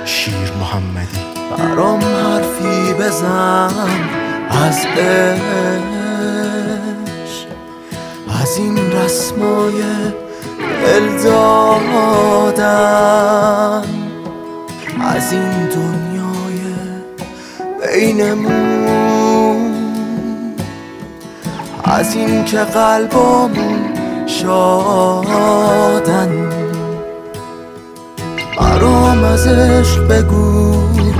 شیر محمدی. برام حرفی بزن از عشق، از این رسمای دل دادن، از این دنیای بینمون، از این که قلبامون شادن. برام از عشق بگو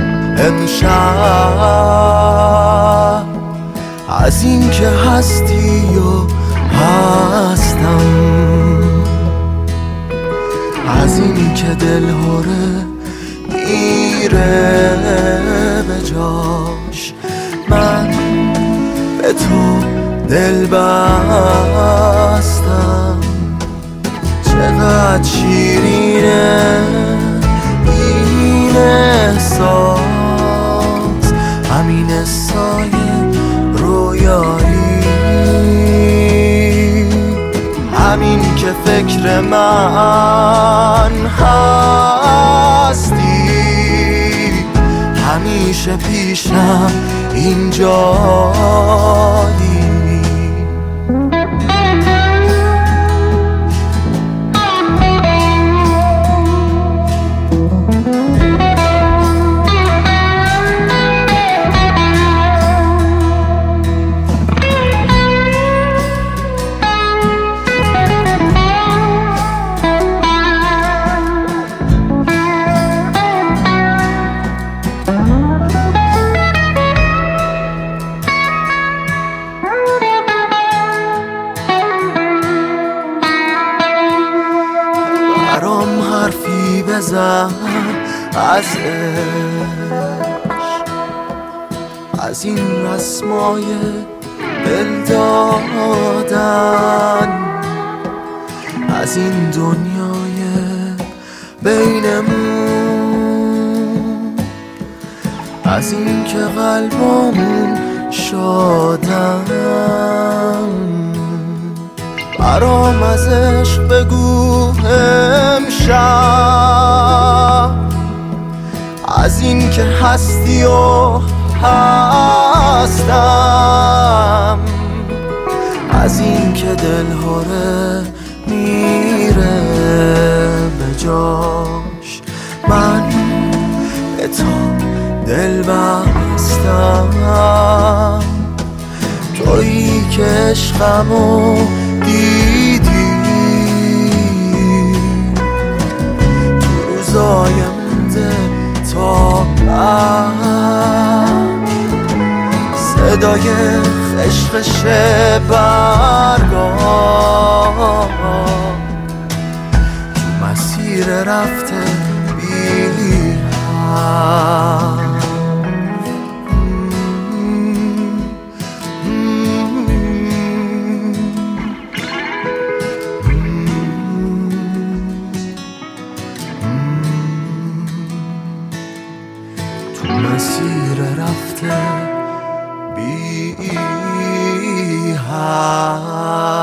امشب، از این که هستی و هستم، از این که دلهاره میره به جاش. من به تو دل بستم، چقدر شیرینه این احساس، همین سایه رویایی، همین که فکر من هستی، همیشه پیشم اینجایی. برام حرفی بزن از عشق، از این رسمای دل دادن، از این دنیای بینمون، از این که قلبامون شادن. برام از عشق بگو امشب، از این که هستی و هستم، از این که دلهاره میره به جاش. من به تو دل بستم، تویی که عشقمو دیدی تو روزای مونده تا صدای خشخش برگاه تو مسیر رفته بی هم. مسیر رفته بی هم.